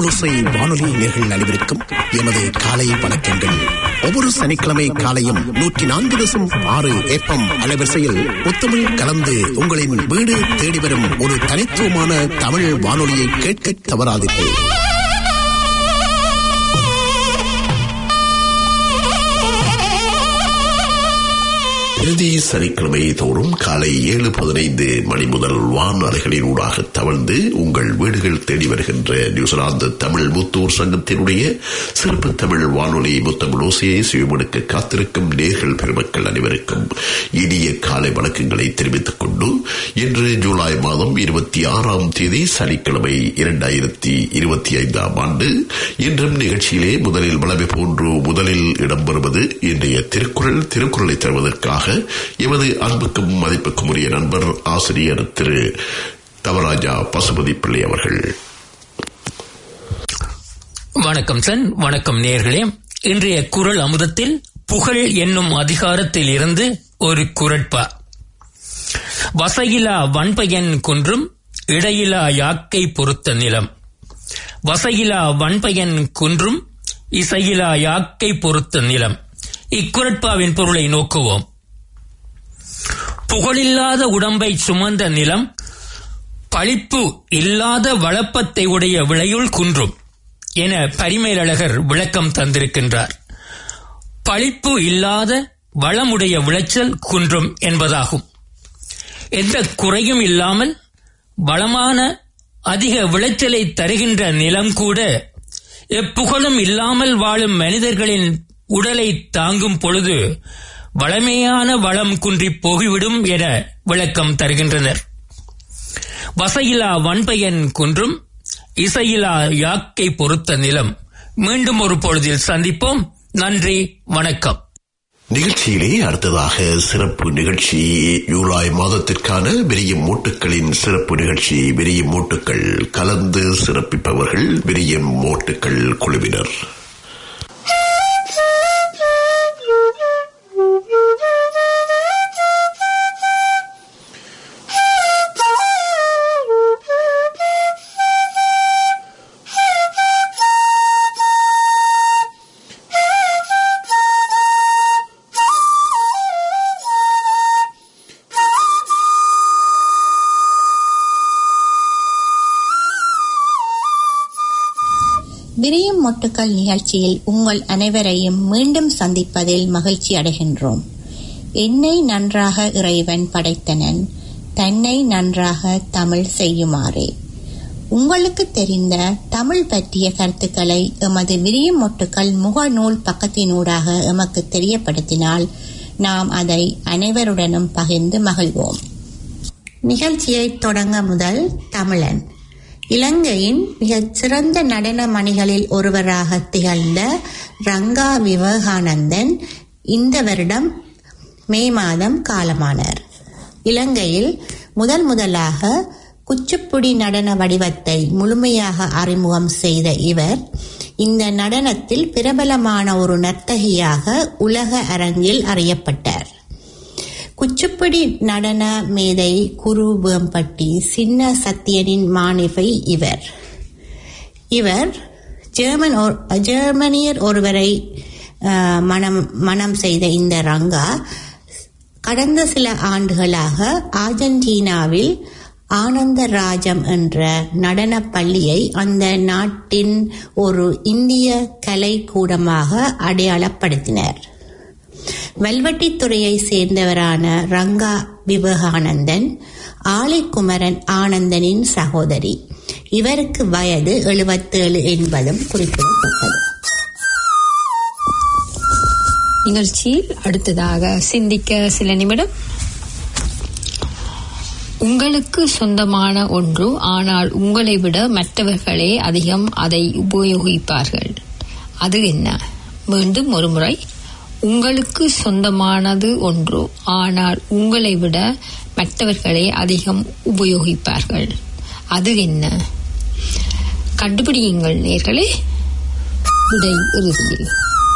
முத்தமிழோசை வானொலி நேயர்கள் அனைவருக்கும் எமது காலை வணக்கங்கள். ஒவ்வொரு சனிக்கிழமை காலையும் 104.6 FM அலைவரிசையில் முத்தமிழ் கலந்து உங்களின் வீடு தேடி வரும் ஒரு தனித்துவமான தமிழ் வானொலியை கேட்க தவறாதீர்கள். இறுதி சனிக்கிழமை தோறும் காலை 7:15 மணி முதல் வானொலிகளின் ஊடாக தவழ்ந்து உங்கள் வீடுகள் தேடி வருகின்ற நியூசிலாந்து தமிழ் முத்தூர் சங்கத்தினுடைய சிறப்பு தமிழ் வானொலி முத்தமிழோசையை சுயமெடுக்க காத்திருக்கும் நேயர்கள் பெருமக்கள் அனைவருக்கும் இனிய காலை வணக்கங்களை தெரிவித்துக் கொண்டு இன்று ஜூலை மாதம் 26ஆம் தேதி சனிக்கிழமை 2025 ஆண்டு இன்றும் நிகழ்ச்சியிலே முதலில் வளமை போன்று முதலில் இடம்பெறுவது இன்றைய திருக்குறளை தருவதற்காக எமது அன்புக்கும் மதிப்புக்கும் உரிய நண்பர் ஆசிரியர் திரு தவராஜா பசுபதி பிள்ளை அவர்கள். வணக்கம் சன், வணக்கம் நேயர்களே. இன்றைய குறள் அமுதத்தில் புகழ் என்னும் அதிகாரத்தில் இருந்து ஒரு குறட்பா. வசையிலா வன்பயன் குன்றும் இடையிலா யாக்கை பொறுத்த நிலம். வசையிலா வன்பயன் குன்றும் இசையிலா யாக்கை பொறுத்த நிலம். இக்குறட்பாவின் பொருளை நோக்குவோம். புகழில்லாத உடம்பை சுமந்த நிலம் பழிப்பு இல்லாத வளப்பத்தை உடைய விளையுள் குன்றும் என பரிமேலழகர் விளக்கம் தந்திருக்கின்றார். பழிப்பு இல்லாத வளமுடைய விளைச்சல் குன்றும் என்பதாகும். எந்த குறையும் இல்லாமல் வளமான அதிக விளைச்சலை தருகின்ற நிலம் கூட எப்புகழும் இல்லாமல் வாழும் மனிதர்களின் உடலை தாங்கும் பொழுது வளமையான வளம் குன்றி போகிவிடும் என விளக்கம் தருகின்றனர். வசையிலா வன்பயன் குன்றும் இசையிலா யாக்கை பொறுத்த நிலம். மீண்டும் ஒரு பொழுதில் சந்திப்போம். நன்றி, வணக்கம். நிகழ்ச்சியிலே அடுத்ததாக சிறப்பு நிகழ்ச்சி ஜூலை மாதத்திற்கான விரியும் மூட்டுக்களின் சிறப்பு நிகழ்ச்சி. விரியும் மூட்டுக்கள் கலந்து சிறப்பிப்பவர்கள் விரியும் மூட்டுக்கள் குழுவினர். விரியும் மொட்டுக்கள் நிகழ்ச்சியில் உங்கள் அனைவரையும் மீண்டும் சந்திப்பதில் மகிழ்ச்சி அடைகின்றோம். என்னை நன்றாக இறைவன் படைத்தனன், தன்னை நன்றாக தமிழ் செய்யுமாறே. உங்களுக்கு தெரிந்த தமிழ் பற்றிய கருத்துக்களை எமது விரியும் மொட்டுக்கள் முகநூல் பக்கத்தினூடாக எமக்கு தெரியப்படுத்தினால் நாம் அதை அனைவருடனும் பகிர்ந்து மகிழ்வோம். நிகழ்ச்சியை தொடங்க முதல் தமிழன். இலங்கையின் மிகச் சிறந்த நடன மணிகளில் ஒருவராக திகழ்ந்த ரங்கா விவேகானந்தன் இந்த வருடம் மே மாதம் காலமானார். இலங்கையில் முதலாக குச்சிப்புடி நடன வடிவத்தை முழுமையாக அறிமுகம் செய்த இவர் இந்த நடனத்தில் பிரபலமான ஒரு நர்த்தகியாக உலக அரங்கில் அறியப்பட்டார். குச்சிப்புடி நடன மேதை குரு வேம்பட்டி சின்ன சத்தியனின் மாணிபை இவர் ஜெர்மனியர் ஒருவரை மனம் செய்த இந்த ரங்கா கடந்த சில ஆண்டுகளாக அர்ஜென்டினாவில் ஆனந்தராஜம் என்ற நடன பள்ளியை அந்த நாட்டின் ஒரு இந்திய கலை கூடமாக அடையாளப்படுத்தினார். வல்வட்டித்துறையை சேர்ந்தவரான ரங்கா விவேகானந்தன் ஆலைக்குமரன் ஆனந்தனின் சகோதரி. இவருக்கு வயது 77 என்பதும் குறிப்பிடத்தக்கது. நிகழ்ச்சியில் அடுத்ததாக சிந்திக்க சில நிமிடம். உங்களுக்கு சொந்தமான ஒன்று, ஆனால் உங்களை விட மற்றவர்களே அதிகம் அதை உபயோகிப்பார்கள். அது என்ன? மீண்டும் ஒரு முறை. உங்களுக்கு சொந்தமானது ஒன்று, ஆனால் உங்களை விட மற்றவர்களே அதிகம் உபயோகிப்பார்கள். அது என்ன? கண்டுபிடியுங்கள் நேர்களே. விடை இறுதியில்.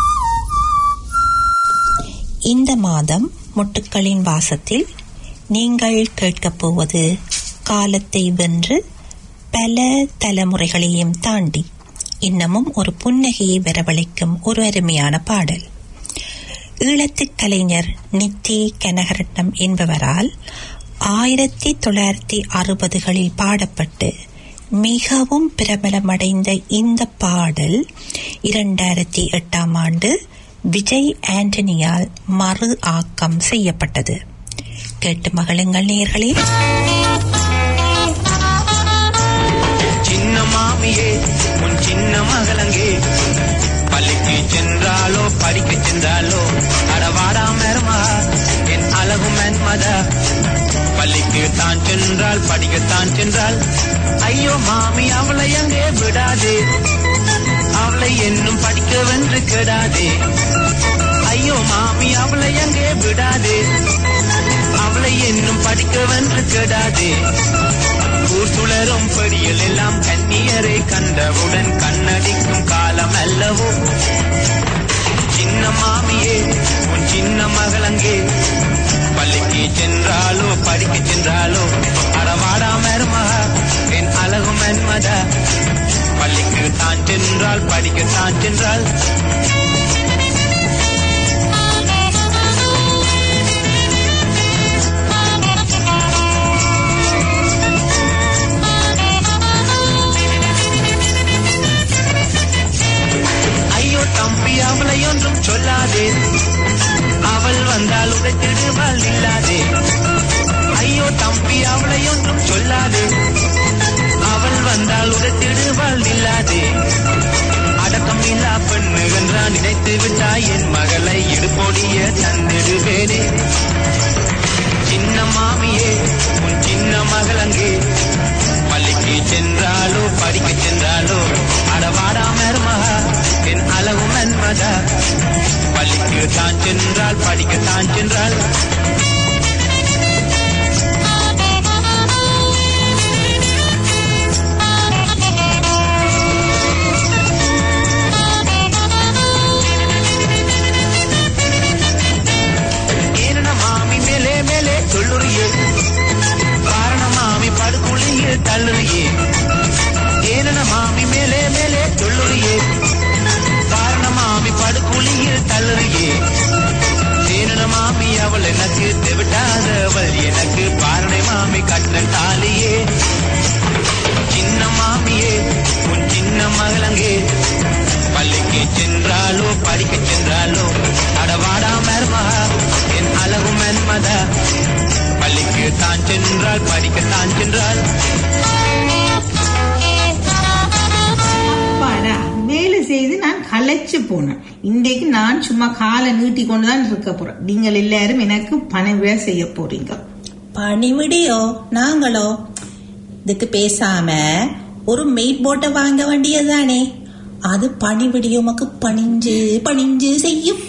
இந்த மாதம் மொட்டுக்களின் வாசத்தில் நீங்கள் கேட்கப் போவது காலத்தை வென்று பல தலைமுறைகளையும் தாண்டி இன்னமும் ஒரு புன்னகையை வரவழைக்கும் ஒரு அருமையான பாடல். ஈழத்து கலைஞர் நித்தி கனகரட்னம் என்பவரால் 1960களில் பாடப்பட்டு மிகவும் பிரபலமடைந்த இந்த பாடல் 2008ஆம் ஆண்டு விஜய் ஆண்டனியால் மறு ஆக்கம் செய்யப்பட்டது. கேட்டு மகளுங்கள் நேயர்களே. சின்ன மாமியே உன் சின்ன மகளங்கே, பள்ளிக்கு சென்றாலோ படிக்க சென்றாலோ அடவாடா மருமா என் அழகு மன்மதா. பள்ளிக்கு தான் சென்றால் படிக்கத்தான் சென்றால் ஐயோ மாமி அவளை அங்கே விடாதே, அவளை என்னும் படிக்க வென்று கெடாதே. ஐயோ மாமி அவளை அங்கே விடாதே, அவளை என்னும் படிக்க வென்று கெடாதே. ஊர் சுழரும் படியில் எல்லாம் கண்ணியரை கண்டவுடன் கண்ணடிக்கும் காலம் அல்லவோ. சின்ன மாமியே உன் சின்ன மகளங்கே, பள்ளிக்கு சென்றாலோ படிக்க சென்றாலோ அடவாடா மருமகா என் அழகு மன்மதா. பள்ளிக்கு தான் சென்றால் படிக்கத்தான் சென்றால் ஐயோ தம்பி அவளை ஒன்றும் சொல்லாதே, அவள் வந்தால் உடைத்திடுவாள் இல்லாதே. ஐயோ தம்பி அவளை ஒன்றும் சொல்லாதே, அவள் வந்தால் உடைத்திடுவாள் இல்லாதே. அடக்கம் இல்லா பெண்ணு என்றான் நினைத்து விட்டாய் என் மகளை இடுபொடிய தந்திடுவேனே. சின்ன மாமியே உன் சின்ன மகளங்கே, பள்ளிக்கு சென்றாலோ படிக்க சென்றாலோ அடவாடா மருமகா என் அழகு மன்மதா. பள்ளிக்கு தான் சென்றால் படிக்கத்தான் சென்றால் ஏன மாமி மேலே மேலே சொல்லுறியே, காரண மாமி படுகுழியே தள்ளுறியே. ஏன மாமி மேலே மேலே சொல்லுறியே, காரண மாமி படுகுழியில் தள்ளுறியே. சேனன மாமி அவள் எனக்கு தெவிட்டாதவள், எனக்கு பாரணை மாமி கட்ட தாலியே. சின்ன மாமியே உன் சின்ன மகளங்கே, பள்ளிக்கு சென்றாலோ படிக்க சென்றாலோ அடவாடா மருமகா என் அழகு மன்மதா. பள்ளிக்கு தான் சென்றால் படிக்கத்தான் சென்றால் வேலை செய்து நான் களைச்சு போனேன். இன்றைக்கு நான் சும்மா காலை நீட்டி கொண்டுதான் இருக்க போறேன். நீங்கள் எல்லாரும் எனக்கு பணிவிட செய்ய போறீங்க. பணிவிடையோ? நாங்களோ? இதுக்கு பேசாம ஒரு மெய்ட் போட்டை வாங்க வேண்டியதானே, அது பணிவிடையோ உமக்கு பணிஞ்சு பணிஞ்சு செய்யும்.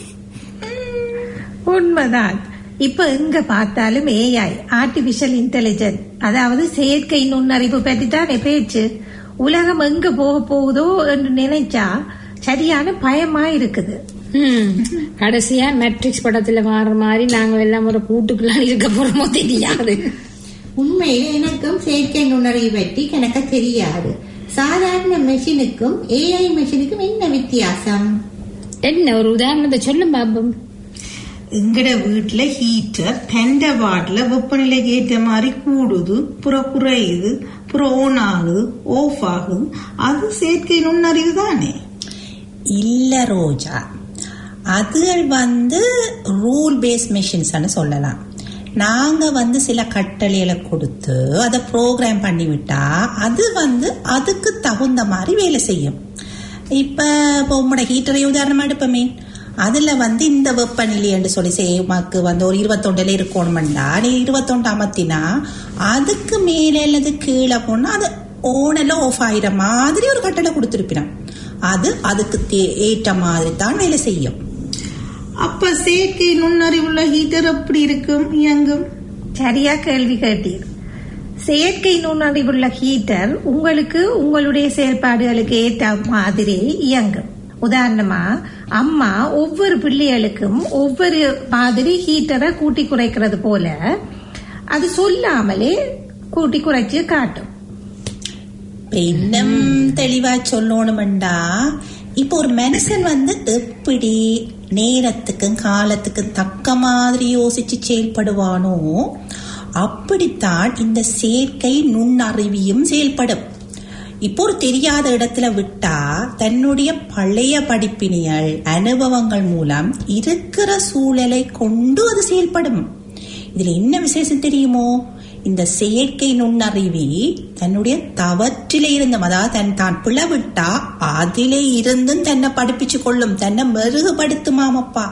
உண்மைதான். இப்ப எங்க பார்த்தாலும் ஏஐ, ஆர்டிபிஷியல் இன்டெலிஜென்ஸ், அதாவது செயற்கை நுண்ணறிவு பற்றி தானே பேச்சு. உலகம் எங்க போக போகுதோ என்று நினைச்சா சரியான பயமா இருக்குது. கடைசியா மேட்ரிக்ஸ் படத்துல மாறுற மாதிரி நாங்க எல்லாம் ஒரு கூட்டுக்குள்ள இருக்க போறோமோ தெரியாது. உண்மையில எனக்கும் செயற்கை நுண்ணறிவு பற்றி எனக்கு தெரியாது. சாதாரண மெஷினுக்கும் ஏஐ மெஷினுக்கும் என்ன வித்தியாசம்? என்ன ஒரு உதாரணத்தை சொல்லும் பாபம். எங்கட வீட்டுல ஹீட்டர் பெண்ட வார்டுல வெப்பநிலைக்கு ஏற்ற மாதிரி கூடுது, புறம் குறையுது, புறம் ஓன் ஆகுது, ஆஃப் ஆகுது. அது செயற்கை நுண்ணறிவு தானே? இல்ல ரோஜா, அது ரூல் பேஸ் மெஷின்ஸ் சொல்லலாம். நாங்க சில கட்டளைகளை கொடுத்து அதை ப்ரோக்ராம் பண்ணிவிட்டா அது அதுக்கு தகுந்த மாதிரி வேலை செய்யும். இப்ப உங்களோட ஹீட்டரை உதாரணமா எடுப்பமே, அதுல இந்த வெப்பநிலை என்று சொல்லி உமக்கு ஒரு 21 இருக்கணும்டா, நீ 21 அமர்த்தினா அதுக்கு மேல அல்லது கீழே போனா அது ஓனெல்லாம் ஆஃப் ஆயிர மாதிரி ஒரு கட்டளை கொடுத்திருப்பினான். அது அதுக்கு ஏற்ற மாதிரி தான் வேலை செய்யும். அப்ப செயற்கை நுண்ணறிவுள்ள ஹீட்டர் எப்படி இருக்கும், இயங்கும்? சரியா கேள்வி கேட்டீர். செயற்கை நுண்ணறிவுள்ள ஹீட்டர் உங்களுக்கு உங்களுடைய செயல்பாடுகளுக்கு ஏற்ற மாதிரி இயங்கும். உதாரணமா, அம்மா ஒவ்வொரு பிள்ளைகளுக்கும் ஒவ்வொரு மாதிரி ஹீட்டரை கூட்டி குறைக்கிறது போல, அது சொல்லாமலே கூட்டி குறைச்சு காட்டும். இப்ப இன்னும் தெளிவா சொல்லணும்டா, இப்ப ஒரு மனுஷன் வந்து எப்படி நேரத்துக்கும் காலத்துக்கும் தக்க மாதிரி யோசிச்சு செயல்படுவானோ அப்படித்தான் இந்த செயற்கை நுண்ணறிவியும் செயல்படும். இப்போ ஒரு தெரியாத இடத்துல விட்டா தன்னுடைய பழைய படிப்பினியல் அனுபவங்கள் மூலம் இருக்கிற சூழலை கொண்டு அது செயல்படும். இதுல என்ன விசேஷம் தெரியுமோ, இந்த செயற்கை நுண்ணறிவி தன்னுடைய தவற்றிலே இருந்தும், அதாவது தான் பிளவிட்டா அதிலே இருந்தும் தன்னை படிப்பிச்சு கொள்ளும், தன்னை மெருகுபடுத்துமாமப்பா.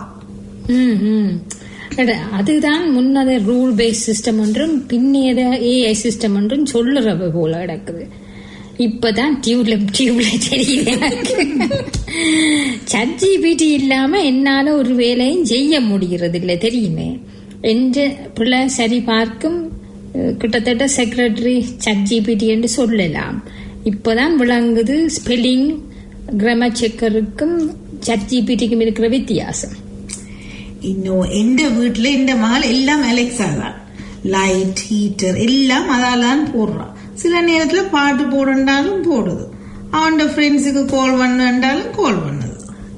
அதுதான் முன்னத ரூல் பேஸ் சிஸ்டம் என்றும் பின்னியத ஏஐ சிஸ்டம் என்றும் சொல்லுறவ போல கிடக்குது. இப்பதான் டியூப்ல தெரியுது எனக்கு. ChatGPT இல்லாம என்னால ஒரு வேலையும் செய்ய முடிகிறது இல்லை தெரியுமே. என்ற பிள்ளை சரி பார்க்கும் கிட்டத்தட்ட செக்ரட்டரி ChatGPT என்று சொல்லலாம். இப்பதான் விளங்குது ஸ்பெல்லிங் கிராமர் செக்கருக்கும் ChatGPTக்கும் இருக்கிற வித்தியாசம். இன்னும் எந்த வீட்டுல இந்த மகள் எல்லாம் அலெக்ஸா தான், லைட் ஹீட்டர் எல்லாம் அதால்தான் போடுறான். சில நேரத்துல பாட்டு போடுண்டாலும் போடுது, அவன் ஃப்ரெண்ட்ஸுக்கு கால் பண்ணாலும் கால் பண்ணுது.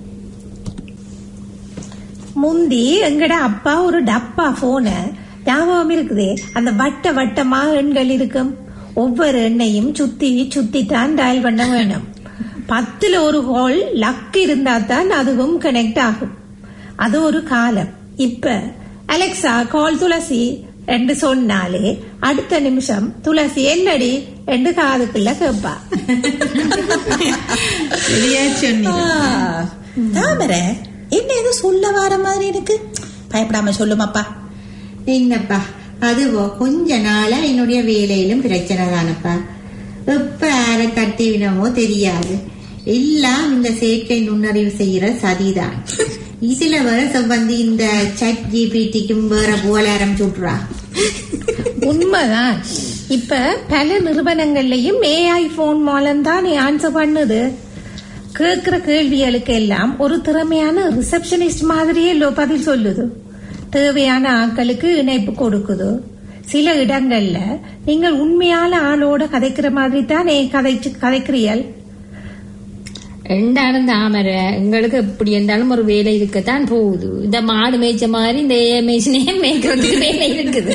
முந்தி எங்கட அப்பா ஒரு டப்பா போன ஞாபகம் இருக்குது, அந்த வட்ட வட்டமா எண்கள் இருக்கும், ஒவ்வொரு எண்ணையும் சுத்தி தான் டயல் பண்ண வேணும். 10ல் ஒரு ஹோல் லக் இருந்தா தான் அதுவும் கனெக்ட் ஆகும். அது ஒரு காலம். இப்ப அலெக்சா கால் துளசி என்று சொன்னாலே அடுத்த நிமிஷம் துளசி என்னடி என்று காதுக்குள்ள கேப்பா. தாமரை என்ன ஏதோ சொல்ல வர மாதிரி இருக்கு, பயப்படாம சொல்லுமாப்பா. என்னப்பா அதுவோ கொஞ்ச நாளா என்னுடைய வேலையிலும் பிரச்சனை தானப்பா. எப்ப யார தட்டிவினமோ தெரியாது, எல்லாம் இந்த செயற்கை நுண்ணறிவு செய்யற சதிதான். இதுல வர வந்து இந்த ChatGPTக்கும் வேற போல ஆரம்பிச்சுட்றா. உண்மைதான். இப்ப பல நிறுவனங்கள்லயும் AI போன் மூலம் தான் ஆன்சர் பண்ணுது. கேட்கிற கேள்விகளுக்கு எல்லாம் ஒரு திறமையான ரிசப்ஷனிஸ்ட் மாதிரியே பதில் சொல்லுது. தேவையான ஆட்களுக்கு இணைப்பு கொடுக்குது. சில இடங்கள்ல நீங்கள் உண்மையான ஆளோட கதைக்கிற மாதிரி தான் கதைக்கிறீர்கள். ரெண்டாலும் தாமரை எங்களுக்கு எப்படி இருந்தாலும் ஒரு வேலை இருக்கத்தான் போகுது. இந்த மாடு மேய்ச்ச மாதிரி இந்த மேய்ச்சினே மேய்க்கிறதுக்கு வேலை இருக்குது.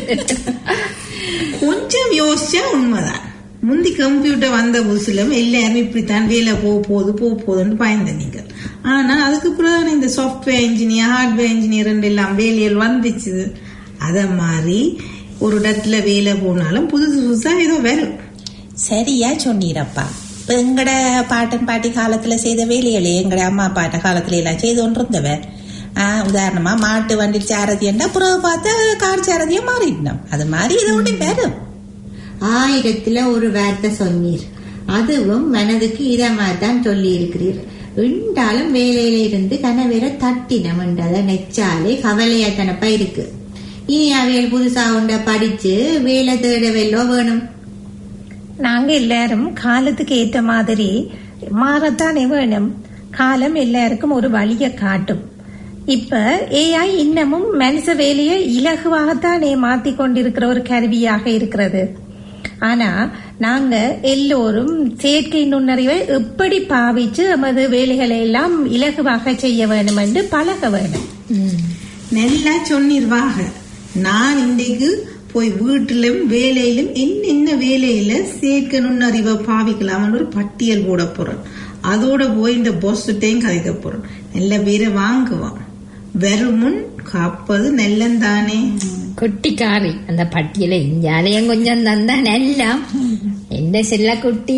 கொஞ்சம் யோசிச்சா உண்மைதான். முந்தி கம்ப்யூட்டர் வந்த புதுசுல எல்லாரும் இப்படித்தான் வேலை போகுதுன்னு பயந்த நீங்கள். ஆனா அதுக்கு பிறகு இந்த சாப்ட்வேர் இன்ஜினியர் ஹார்ட்வேர் இன்ஜினியர் எல்லாம் வேலைகள் வந்துச்சு. அத மாதிரி ஒரு இடத்துல வேலை போனாலும் புதுசா ஏதோ வரும். சரியா சொன்னீரப்பா. இப்ப எங்கட பாட்டன் பாட்டி காலத்துல செய்த வேலைகளே எங்கட அம்மா பாட்ட காலத்துல எல்லாம் செய்து கொண்டிருந்தவ. உதாரணமா மாட்டு வண்டி சாரதியண்டா புறவை பார்த்தா கார் சாரதியா மாறிடணும். அது மாதிரி இதை ஒண்ணு வரும். 1000ல் ஒரு வார்த்தை சொன்னீர், அதுவும் மனதுக்கு இதமாதான் சொல்லி இருக்கிறீர். என்றாலும் வேலையில இருந்து கனவேற தட்டினமன்றத நெச்சாலே கவலையா தனப்பா இருக்கு. இனி அவையில் புதுசா உண்ட படிச்சு வேலை தேடவெல்லோ வேணும். நாங்க எல்லாரும் காலத்துக்கு ஏற்ற மாதிரி மாறத்தானே வேணும். காலம் எல்லாருக்கும் ஒரு வழியை காட்டும். இப்ப AI இன்னமும் மனுஷ வேலையை இலகுவாகத்தானே மாத்தி கொண்டிருக்கிற ஒரு கருவியாக இருக்கிறது. ஆனா நாங்க எல்லோரும் செயற்கை நுண்ணறிவை எப்படி பாவிச்சு நமது வேலைகளை எல்லாம் இலகுவாக செய்ய வேணும் என்று பழக வேணும். நல்லா சொன்னிருவாக. நான் இன்றைக்கு போய் வீட்டிலும் வேலையிலும் என்னென்ன வேலையில செயற்கை நுண்ணறிவை பாவிக்கலாம் ஒரு பட்டியல் போட போறேன். அதோட போய் இந்த பொஸ்டையும் கதைக்க போறேன். நல்ல பேரை வாங்குவான். வெறுமுன் காப்பது நெல்லந்தானே. குட்டிக்காரி அந்த பட்டியலை இஞ்சாலையும் கொஞ்சம் தந்தா எல்லாம் எந்த செல்ல குட்டி.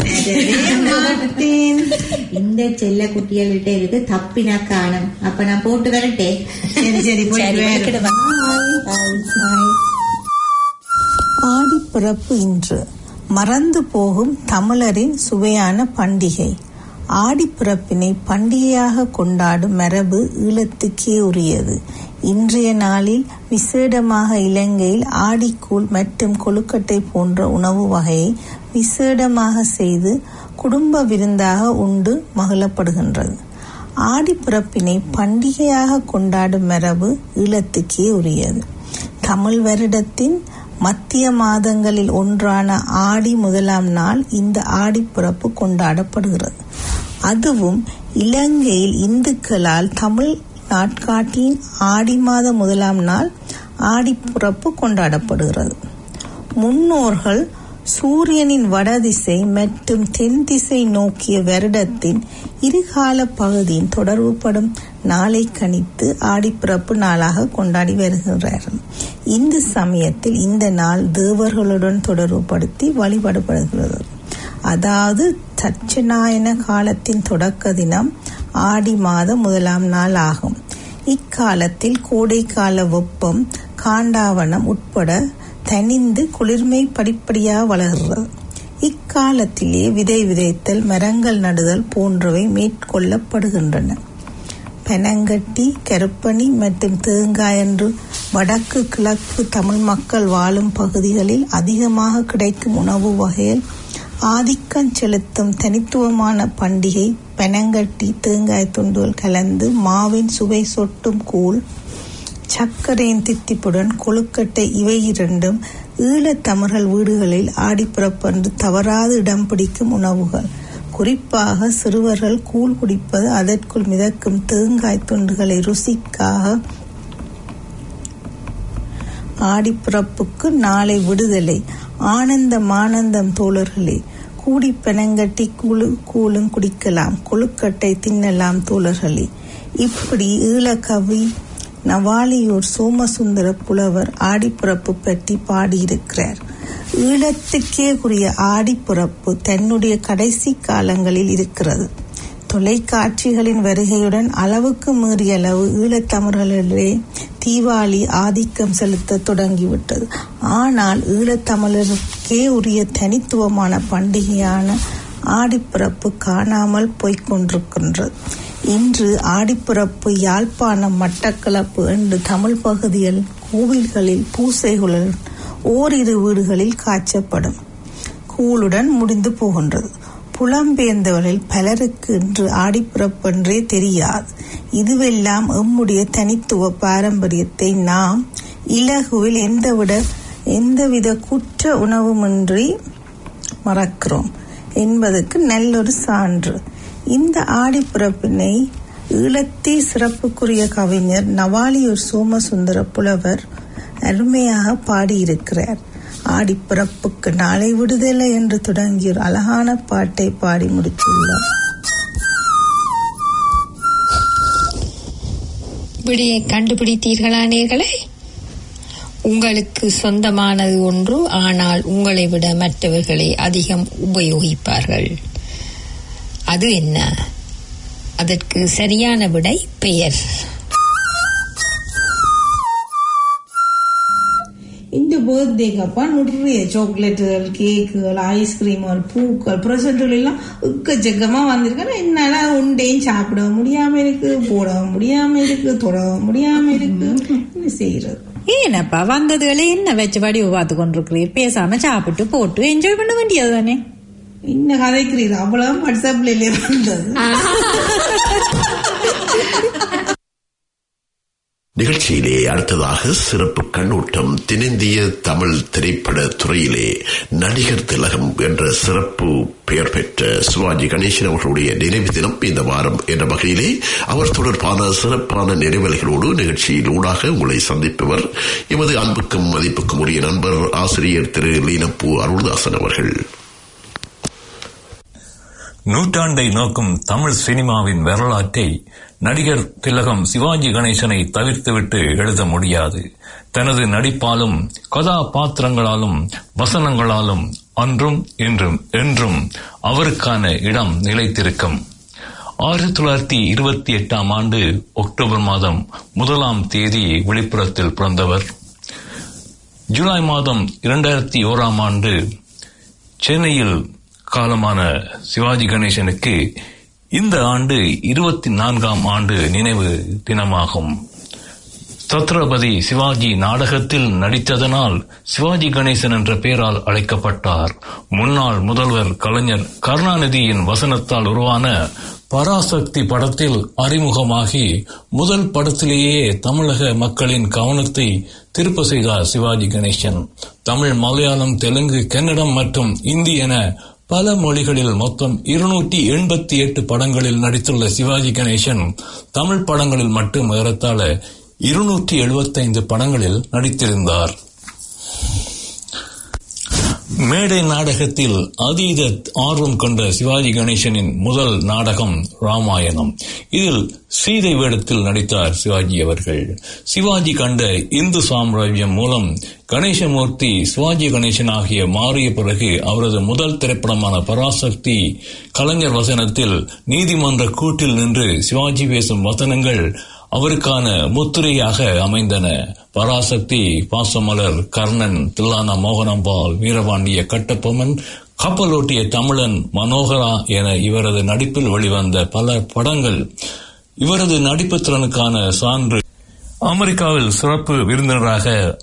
இந்த செல்ல குட்டியல்கிட்ட இருக்கு தப்பினா காணும். அப்ப நான் போட்டு வரட்டே. சரி ஆடிப்பிறப்பு இன்று மறந்து போகும் தமிழரின் சுவையான பண்டிகை. ஆடிப்பிறப்பினை பண்டிகையாக கொண்டாடும் மரபு ஈழத்துக்கே உரியது. இன்றைய நாளில் விசேடமாக இலங்கையில் ஆடிக்கூழ் மற்றும் கொழுக்கட்டை போன்ற உணவு வகையை விசேடமாக செய்து குடும்ப விருந்தாக உண்டு மகிழப்படுகின்றது. ஆடிப்பிறப்பினை பண்டிகையாக கொண்டாடும் மரபு ஈழத்துக்கே உரியது. தமிழ் வருடத்தின் மத்திய மாதங்களில் ஒன்றான ஆடி முதலாம் நாள் இந்த ஆடிப்பிறப்பு கொண்டாடப்படுகிறது. அதுவும் இலங்கையில் இந்துக்களால் தமிழ் நாட்காட்டியின் ஆடி மாத முதலாம் நாள் ஆடிப்பிறப்பு கொண்டாடப்படுகிறது. முன்னோர்கள் சூரியனின் வடதிசை மற்றும் தென் திசை நோக்கிய வருடத்தின் இருகால பகுதியின் தொடர்புபடும் நாளை கணித்து ஆடிப்பிறப்பு நாளாக கொண்டாடி வருகிறார்கள். இந்து சமயத்தில் இந்த நாள் தேவர்களுடன் தொடர்புபடுத்தி வழிபடப்படுகிறது. அதாவது தட்சநாயன காலத்தின் தொடக்க தினம் ஆடி மாத முதலாம் நாள் ஆகும். இக்காலத்தில் கோடைக்கால வெப்பம் காண்டாவனம் உட்பட தனிந்து குளிர்மை படிப்படியாக வளர்கிறது. இக்காலத்திலே விதை விதைத்தல், மரங்கள் நடுதல் போன்றவை மேற்கொள்ளப்படுகின்றன. பெனங்கட்டி, கருப்பணி மற்றும் தேங்காய் என்று வடக்கு கிழக்கு தமிழ் மக்கள் வாழும் பகுதிகளில் அதிகமாக கிடைக்கும் உணவு வகையில் ஆதிக்கம் செலுத்தும் தனித்துவமான பண்டிகை பெனங்கட்டி. தேங்காய் துண்டுகள் கலந்து மாவின் சுவை சொட்டும் கூழ், சர்க்கரையின் தித்திப்புடன் கொழுக்கட்டை, இவை இரண்டும் ஈழத்தமிழர்கள் வீடுகளில் ஆடிப்பிறப்பன்று தவறாது இடம் பிடிக்கும் உணவுகள். குறிப்பாக சிறுவர்கள் கூழ் குடிப்பது, அதற்குள் மிதக்கும் தேங்காய் துண்டுகளை ருசிக்காக. ஆடிப்பிறப்புக்கு நாளை விடுதலை. ஆனந்தம் தோழர்களே, கூடி பெனங்கட்டி கூழும் குடிக்கலாம், கொழுக்கட்டை தின்னலாம் தோழர்களே. இப்படி ஈழக்கவி நவாலியூர் சோமசுந்தர புலவர் ஆடிப்பிறப்பு பற்றி பாடியிருக்கிறார். ஈழத்துக்கே உரிய ஆடிப்பிறப்பு தன்னுடைய கடைசி காலங்களில் இருக்கிறது. தொலைக்காட்சிகளின் வருகையுடன் அளவுக்கு மீறிய அளவு ஈழத்தமிழர்களிடையே தீபாவளி ஆதிக்கம் செலுத்த தொடங்கிவிட்டது. ஆனால் ஈழத்தமிழருக்கே உரிய தனித்துவமான பண்டிகையான ஆடிப்பிறப்பு காணாமல் போய்கொண்டிருக்கின்றது. இன்று ஆடிப்பிறப்பு யாழ்ப்பாணம், மட்டக்களப்பு என்று தமிழ் பகுதியில் கோவில்களில் பூசைகளுடன் ஓரிரு வீடுகளில் காய்ச்சப்படும் கூழுடன் முடிந்து போகின்றது. புலம்பெயர்ந்தவர்கள் பலருக்கு இன்று ஆடிப்பிறப்பென்றே தெரியாது. இதுவெல்லாம் எம்முடைய தனித்துவ பாரம்பரியத்தை நாம் இலகுவில் எந்தவித குற்ற உணவுமின்றி மறக்கிறோம் என்பதற்கு நல்லொரு சான்று. இந்த ஆடிப்பிறப்பினை ஈழத்தை சிறப்புக்குரிய கவிஞர் நவாலியூர் சோமசுந்தர புலவர் அருமையாக பாடியிருக்கிறார். ஆடிப்பிறப்புக்கு நாளை விடுதலை என்று தொடங்கிய ஒரு அழகான பாட்டை பாடி முடித்துள்ளார். விடையை கண்டுபிடித்தீர்களா நேயர்களே? உங்களுக்கு சொந்தமானது ஒன்று, ஆனால் உங்களை விட மற்றவர்களை அதிகம் உபயோகிப்பார்கள். அது என்ன? அதற்கு சரியான விடை பெயர். இந்த பர்த்டேக்கப்பா நிறைய சாக்லேட்டுகள், கேக்குகள், ஐஸ்கிரீம்கள், பூக்கள், பிரசன்ட்கள் எல்லாம் எக்கச்சக்கமா வந்திருக்கேன். என்னால ஒன்றையும் சாப்பிட முடியாம இருக்கு, போடவும் முடியாம இருக்கு, தொடவும் முடியாம இருக்கு. என்ன செய்யறது? ஏனப்பா வந்ததுகளை என்ன வச்சு வடிவு பார்த்து கொண்டிருக்கிறீர்? பேசாம சாப்பிட்டு போட்டு என்ஜாய் பண்ண வேண்டியது தானே. இன்னும் கதைக்கிறீர்? அவ்வளவு வாட்ஸ்அப்ல வந்தது. நிகழ்ச்சியிலே அடுத்ததாக சிறப்பு கண்ணோட்டம். தென்னிந்திய தமிழ் திரைப்பட துறையிலே நடிகர் திலகம் என்ற சிறப்பு பெயர் பெற்ற சிவாஜி கணேசன் அவர்களுடைய நினைவு தினம் இந்த வாரம் என்ற வகையிலே அவர் தொடர்பான சிறப்பான நினைவலைகளோடு நிகழ்ச்சியில் ஊடாக உங்களை சந்திப்பவர் எமது அன்புக்கும் மதிப்புக்கும் உரிய நண்பர் ஆசிரியர் திரு லீனப்பூ அருள்தாசன் அவர்கள். நூற்றாண்டை நோக்கும் தமிழ் சினிமாவின் வரலாற்றை நடிகர் திலகம் சிவாஜி கணேசனை தவிர்த்துவிட்டு எழுத முடியாது. தனது நடிப்பாலும் கதாபாத்திரங்களாலும் வசனங்களாலும் அன்றும் இன்றும் என்றும் அவருக்கான இடம் நிலைத்திருக்கும். 1928 அக்டோபர் மாதம் 1 விழுப்புரத்தில் பிறந்தவர். ஜூலை மாதம் 2001 சென்னையில் காலமான சிவாஜி கணேசனுக்கு இந்த ஆண்டு 24 நினைவு தினமாகும். சத்ரபதி சிவாஜி நாடகத்தில் நடித்ததனால் சிவாஜி கணேசன் என்ற பெயரால் அழைக்கப்பட்டார். முன்னாள் முதல்வர் கலைஞர் கருணாநிதியின் வசனத்தால் உருவான பராசக்தி படத்தில் அறிமுகமாகி முதல் படத்திலேயே தமிழக மக்களின் கவனத்தை திருப்ப செய்தார் சிவாஜி கணேசன். தமிழ், மலையாளம், தெலுங்கு, கன்னடம் மற்றும் இந்தி என பல மொழிகளில் மொத்தம் 288 படங்களில் நடித்துள்ள சிவாஜி கணேசன் தமிழ் படங்களில் மட்டும் ஏறத்தாழ 275 படங்களில் நடித்திருந்தார். மேடை நாடகத்தில் அதீத ஆர்வம் கொண்ட சிவாஜி கணேசனின் முதல் நாடகம் ராமாயணம். இதில் சீதை வேடத்தில் நடித்தார் சிவாஜி அவர்கள். சிவாஜி கண்ட இந்து சாம்ராஜ்யம் மூலம் கணேசமூர்த்தி சிவாஜி கணேசன் ஆகிய மாறிய பிறகு அவரது முதல் திரைப்படமான பராசக்தி கலைஞர் வசனத்தில் நீதிமன்ற கூட்டில் நின்று சிவாஜி பேசும் வசனங்கள் அவருக்கான முத்திரையாக அமைந்தன. பராசக்தி, பாசமலர், கர்ணன், தில்லானா மோகனம்பால், வீரபாண்டிய கட்டபொம்மன், கப்பலோட்டிய தமிழன், மனோகரா என இவரது நடிப்பில் வெளிவந்த பல படங்கள் இவரது நடிப்பு திறனுக்கான சான்று. அமெரிக்காவில் சிறப்பு விருந்தினராக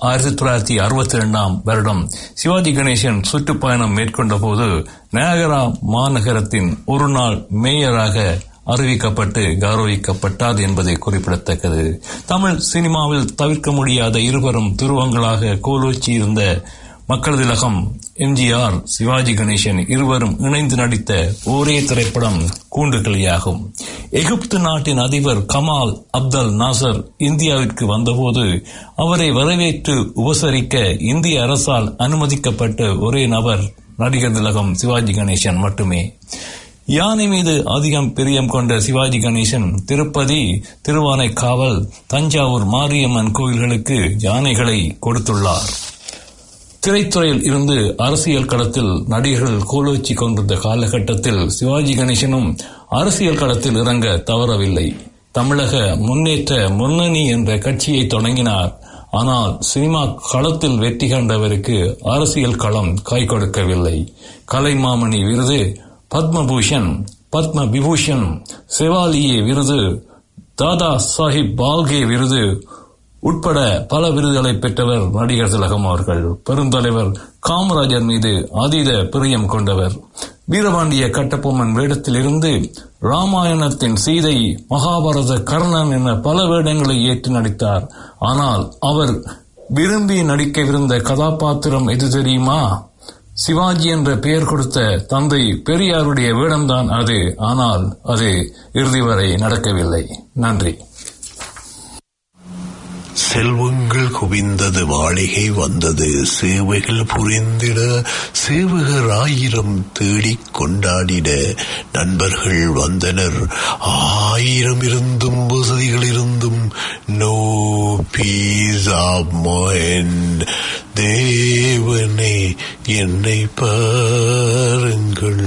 1962 வருடம் சிவாஜி கணேசன் சுற்றுப்பயணம் மேற்கொண்ட போது நயாகரா மாநகரத்தின் ஒரு நாள் மேயராக அறிவிக்கப்பட்டு கௌரவிக்கப்பட்டார் என்பது குறிப்பிடத்தக்கது. தமிழ் சினிமாவில் தவிர்க்க முடியாத இருவரும் துருவங்களாக கோலோச்சி இருந்த மக்கள் திலகம் எம்ஜிஆர், சிவாஜி கணேசன் இருவரும் இணைந்து நடித்த ஒரே திரைப்படம் கூண்டுகளியாகும். எகிப்து நாட்டின் அதிபர் கமால் அப்தல் நாசர் இந்தியாவிற்கு வந்தபோது அவரை வரவேற்று உபசரிக்க இந்திய அரசால் அனுமதிக்கப்பட்ட ஒரே நபர் நடிகர் திலகம் சிவாஜி கணேசன் மட்டுமே. யானை மீது அதிகம் பிரியம் கொண்ட சிவாஜி கணேசன் திருப்பதி, திருவானைக்காவல், தஞ்சாவூர் மாரியம்மன் கோயில்களுக்கு யானைகளை கொடுத்துள்ளார். திரைத்துறையில் இருந்து அரசியல் களத்தில் நடிகர்கள் கோலோச்சி கொண்டிருந்த காலகட்டத்தில் சிவாஜி கணேசனும் அரசியல் களத்தில் இறங்க தவறவில்லை. தமிழக முன்னேற்ற முன்னணி என்ற கட்சியை தொடங்கினார். ஆனால் சினிமா களத்தில் வெற்றி கண்டவருக்கு அரசியல் களம் கை கொடுக்கவில்லை. கலைமாமணி விருது, பத்மபூஷன், பத்ம விபூஷன், செவாலியே விருது, தாதா சாஹிப் பால்கே விருது உட்பட பல விருதுகளை பெற்றவர் நடிகர் திலகம் அவர்கள். பெருந்தலைவர் காமராஜர் மீது அதீத பிரியம் கொண்டவர். வீரபாண்டிய கட்டபொம்மன் வேடத்தில் இருந்து ராமாயணத்தின் சீதை, மகாபாரத கர்ணன் என பல வேடங்களை ஏற்று நடித்தார். ஆனால் அவர் விரும்பி நடிக்கவிருந்த கதாபாத்திரம் எது தெரியுமா? சிவாஜி என்ற பெயர் கொடுத்த தந்தை பெரியாருடைய வேடம்தான் அது. ஆனால் அது இறுதி வரை நடக்கவில்லை. நன்றி. செல்வங்கள் குவிந்தது, மாளிகை வந்தது, சேவைகள் புரிந்திட சேவகர் 1000 தேடிக் கொண்டாடிட நண்பர்கள் வந்தனர். 1000 இருந்தும் வசதிகள் இருந்தும் நோ பீஸ் ஆஃப் மைண்ட். தேவனே என்னை பாருங்கள்.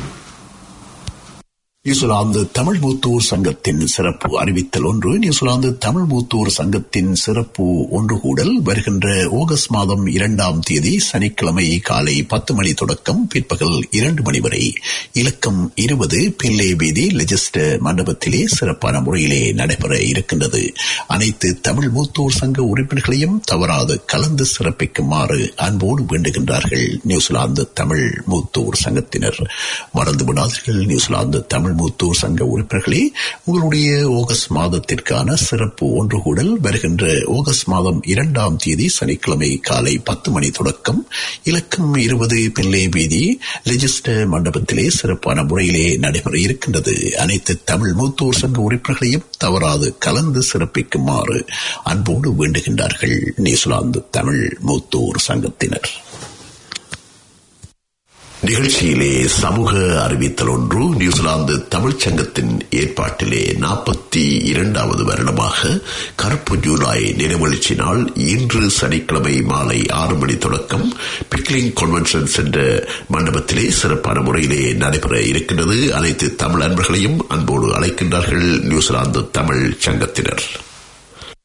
நியூசிலாந்து தமிழ் மூத்தோர் சங்கத்தின் சிறப்பு அறிவித்தல் ஒன்று. நியூசிலாந்து தமிழ் மூத்தோர் சங்கத்தின் சிறப்பு ஒன்று கூடல் வருகின்ற ஆகஸ்ட் மாதம் 2ஆம் தேதி சனிக்கிழமை காலை 10 மணி தொடக்கம் பிற்பகல் 2 மணி வரை இலக்கம் 20 பிள்ளை வீதி லெஜிஸ்டர் மண்டபத்திலே சிறப்பான முறையிலே நடைபெற இருக்கின்றது. அனைத்து தமிழ் மூத்தோர் சங்க உறுப்பினர்களையும் தவறாது கலந்து சிறப்பிக்குமாறு அன்போடு வேண்டுகின்றார்கள் நியூசிலாந்து தமிழ் மூத்தோர் சங்கத்தினர். மறந்துவிடாதீர்கள் நியூசிலாந்து தமிழ் மூத்தோர் சங்க உறுப்பினர்களே, உங்களுடைய ஆகஸ்ட் மாதத்திற்கான சிறப்பு ஒன்று கூடல் வருகின்ற ஆகஸ்ட் மாதம் 2ஆம் தேதி சனிக்கிழமை காலை 10 மணி தொடக்கம் இலக்கம் 20 பிள்ளை வீதி லெஜிஸ்டர் மண்டபத்திலே சிறப்பான முறையிலே நடைபெற இருக்கின்றது. அனைத்து தமிழ் மூத்தோர் சங்க உறுப்பினர்களையும் தவறாது கலந்து சிறப்பிக்குமாறு அன்போடு வேண்டுகின்றார்கள் நியூசிலாந்து தமிழ் மூத்தோர் சங்கத்தினர். நிகழ்ச்சியிலே சமூக அறிவித்தல் ஒன்று. நியூசிலாந்து தமிழ்ச் சங்கத்தின் ஏற்பாட்டிலே 42வது வருடமாக கருப்பு ஜூலை நினைவெழுச்சி நாள் இன்று சனிக்கிழமை மாலை 6 மணி தொடக்கம் பிக்லிங் கன்வென்ஷன் சென்டர் மண்டபத்திலே சிறப்பான முறையிலே நடைபெற இருக்கின்றது. அனைத்து தமிழ் அன்பர்களையும் அன்போடு அழைக்கின்றார்கள் நியூசிலாந்து தமிழ் சங்கத்தினர்.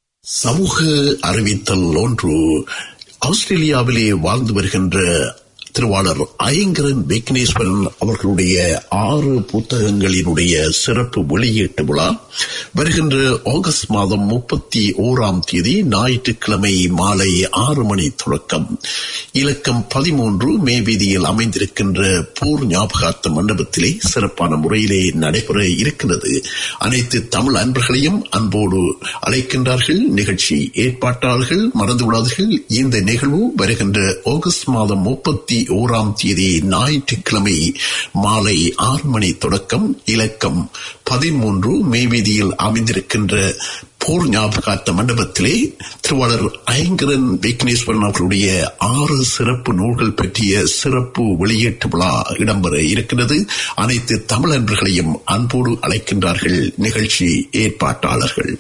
சமூக அறிவித்தல் ஒன்று. ஆஸ்திரேலியாவிலே வாழ்ந்து வருகின்ற திருவாளர் ஐங்கரன் விக்னேஸ்வரன் அவர்களுடைய 6 புத்தகங்களினுடைய சிறப்பு வெளியீட்டு விழா வருகின்ற ஆகஸ்ட் மாதம் 31ஆம் தேதி ஞாயிற்றுக்கிழமை மாலை 6 மணி தொடக்கம் இலக்கம் 13 மே வீதியில் அமைந்திருக்கின்ற போர் ஞாபகார்த்த மண்டபத்திலே சிறப்பான முறையிலே நடைபெற இருக்கிறது. அனைத்து தமிழ் அன்பர்களையும் அன்போடு அழைக்கின்றார்கள் நிகழ்ச்சி ஏற்பாட்டாளர்கள். மறந்துவிடாதீர்கள், இந்த நிகழ்வு வருகின்ற ஆகஸ்ட் மாதம் 31ஆம் தேதி ஞாயிற்றுக்கிழமை மாலை 6 மணி தொடக்கம் இலக்கம் 13 மே வீதியில் அமைந்திருக்கின்ற போர் ஞாபகார்த்த மண்டபத்திலே திருவாளர் ஐங்கரன் விக்னேஸ்வரன் அவர்களுடைய 6 சிறப்பு நூல்கள் பற்றிய சிறப்பு வெளியீட்டு விழா இடம்பெற இருக்கிறது. அனைத்து தமிழன்பர்களையும் அன்போடு அழைக்கின்றார்கள் நிகழ்ச்சி ஏற்பாட்டாளர்கள்.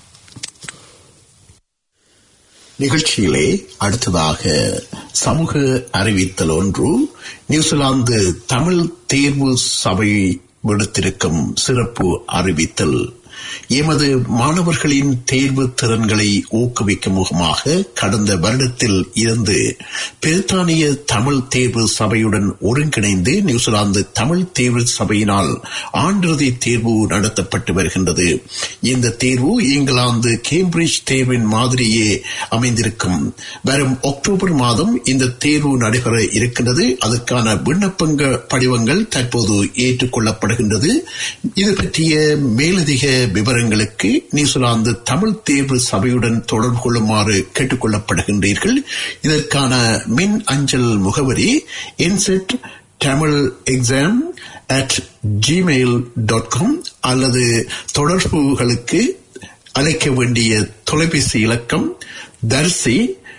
நிகழ்ச்சியிலே அடுத்ததாக சமூக அறிவித்தல் ஒன்று. நியூசிலாந்து தமிழ் தேர்வு சபை விடுத்திருக்கும் சிறப்பு அறிவித்தல். எமது மாணவர்களின் தேர்வு திறன்களை ஊக்குவிக்கும் முகமாக கடந்த வருடத்தில் இருந்து பிரித்தானிய தமிழ் தேர்வு சபையுடன் ஒருங்கிணைந்து நியூசிலாந்து தமிழ் தேர்வு சபையினால் ஆண்டிறுதி தேர்வு நடத்தப்பட்டு வருகின்றது. இந்த தேர்வு இங்கிலாந்து கேம்பிரிட்ஜ் தேர்வின் மாதிரியே அமைந்திருக்கும். வரும் அக்டோபர் மாதம் இந்த தேர்வு நடைபெற இருக்கின்றது. அதற்கான விண்ணப்ப படிவங்கள் தற்போது ஏற்றுக்கொள்ளப்படுகின்றது. இது பற்றிய மேலதிக விவரங்களுக்கு நியூசிலாந்து தமிழ் தேர்வு சபையுடன் தொடர்பு கொள்ளுமாறு கேட்டுக் கொள்ளப்படுகின்றீர்கள். இதற்கான மின் அஞ்சல் முகவரி insettamilexam@gmail.com அல்லது தொடர்புகளுக்கு அழைக்க வேண்டிய தொலைபேசி இலக்கம் தர்சி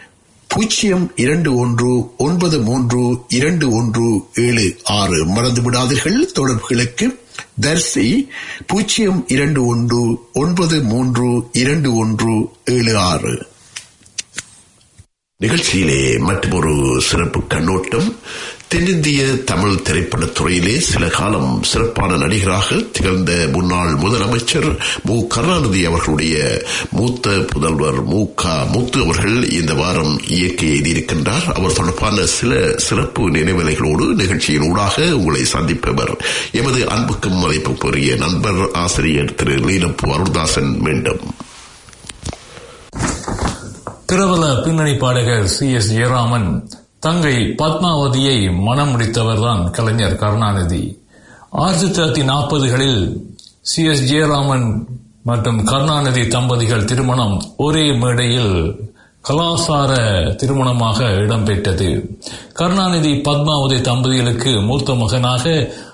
0219321276. மறந்துவிடாதீர்கள், தொடர்புகளுக்கு தர்சி 0219321276. நிகழ்ச்சியிலே மற்றொரு சிறப்பு கண்ணோட்டம். தென்னிந்திய தமிழ் திரைப்படத்துறையிலே சில காலம் சிறப்பான நடிகராக திகழ்ந்த முன்னாள் முதலமைச்சர் மு கருணாநிதி அவர்களுடைய மூத்த புதல்வர் முத்து அவர்கள் இந்த வாரம் இயற்கை எழுதியிருக்கின்றார். அவர் தொடர்பான சில சிறப்பு நினைவலைகளோடு நிகழ்ச்சியின் ஊடாக உங்களை சந்திப்பவர் எமது அன்புக்கும் மதிப்புக்குரிய நண்பர் ஆசிரியர் திரு லீனப்பு அருள்தாசன். மீண்டும் பிரபல பின்னணி பாடகர் CS ஜெயராமன் தங்கை பத்மாவதியை மனம் முடித்தவர்தான் கலைஞர் கருணாநிதி. 1940களில் CS ஜெயராமன் மற்றும் கருணாநிதி தம்பதிகள் திருமணம் ஒரே மேடையில் கலாசார திருமணமாக இடம்பெற்றது. கருணாநிதி பத்மாவதி தம்பதிகளுக்கு மூத்த மகனாக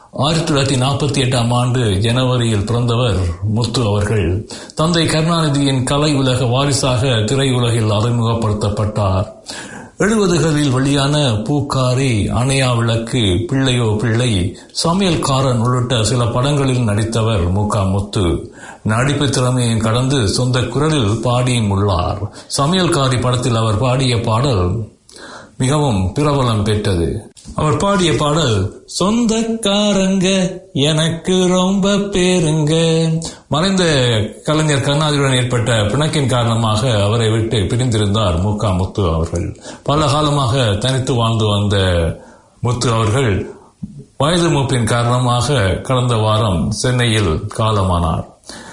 1948ஆம் ஆண்டு ஜனவரியில் பிறந்தவர் முத்து அவர்கள். தந்தை கருணாநிதியின் கலை உலக வாரிசாக திரையுலகில் அறிமுகப்படுத்தப்பட்டார். 70களில் வெளியான பூக்காரி, அணையா விளக்கு, பிள்ளையோ பிள்ளை, சமையல்காரன் உள்ளிட்ட சில படங்களில் நடித்தவர் முத்து. நடிப்பு திறமையும் கடந்து சொந்த குரலில் பாடியும் உள்ளார். சமையல்காரி படத்தில் அவர் பாடிய பாடல் மிகவும் பிரபலம் பெற்றது. அவர் பாடிய பாடல் சொந்தக்காரங்க எனக்கு ரொம்ப பேருங்க. மறைந்த கலைஞர் கருணாநிதியுடன் ஏற்பட்ட பிணக்கின் காரணமாக அவரை விட்டு பிரிந்திருந்தார் முத்து அவர்கள். பல காலமாக தனித்து வாழ்ந்து வந்த முத்து அவர்கள் வயது மூப்பின் காரணமாக கடந்த வாரம் சென்னையில் காலமானார்.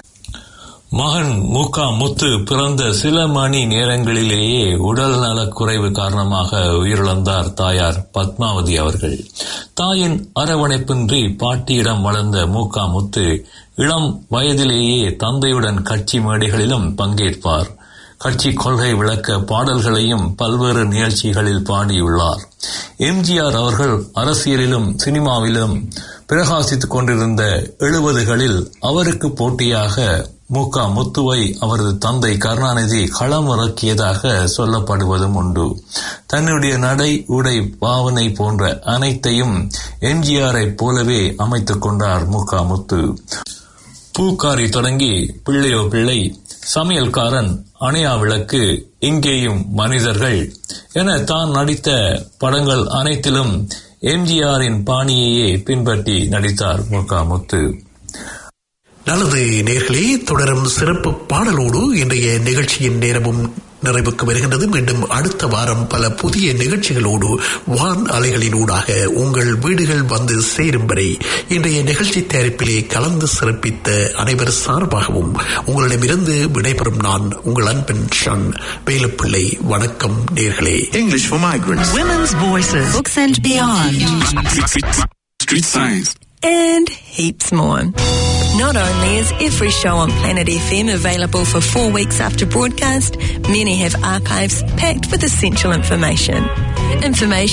மகன் முத்து பிறந்த சில மணி நேரங்களிலேயே உடல் நலக்குறைவு காரணமாக உயிரிழந்தார் தாயார் பத்மாவதி அவர்கள். தாயின் அரவணைப்பின்றி பாட்டியிடம் வளர்ந்த முத்து இளம் வயதிலேயே தந்தையுடன் கட்சி மேடைகளிலும் பங்கேற்பார். கட்சி கொள்கை விளக்க பாடல்களையும் பல்வேறு நிகழ்ச்சிகளில் பாடியுள்ளார். எம்ஜிஆர் அவர்கள் அரசியலிலும் சினிமாவிலும் பிரகாசித்துக் கொண்டிருந்த 70களில் அவருக்கு போட்டியாக முத்துவை அவரது தந்தை கருணாநிதி களமிறக்கியதாக சொல்லப்படுவதும் உண்டு. தன்னுடைய நடை, உடை, பாவனை போன்ற அனைத்தையும் எம்ஜிஆரை போலவே அமைத்துக் கொண்டார் முத்து. பூக்காரி தொடங்கி பிள்ளையோ பிள்ளை, சமையல்காரன், அணையா விளக்கு, இங்கேயும் மனிதர்கள் என தான் நடித்த படங்கள் அனைத்திலும் எம்ஜிஆரின் பாணியையே பின்பற்றி நடித்தார் முத்து. நல்லது நேர்களே, தொடரும் சிறப்பு பாடலோடு இன்றைய நிகழ்ச்சியின் நேரமும் நிறைவுக்கு வருகின்றது. மீண்டும் அடுத்த வாரம் பல புதிய நிகழ்ச்சிகளோடு வான் அலைகளினூடாக உங்கள் வீடுகள் வந்து சேரும் வரை இன்றைய நிகழ்ச்சி தயாரிப்பிலே கலந்து சிறப்பித்த அனைவர் சார்பாகவும் உங்களிடமிருந்து விடைபெறும் நான் உங்கள் அன்பின் ஷன் வேலுப்பிள்ளை. வணக்கம் நேர்களே. English for migrants. Women's voices. Books and beyond. Street science. And heaps more. Not only is every show on Planet FM available for 4 weeks after broadcast, many have archives packed with essential information.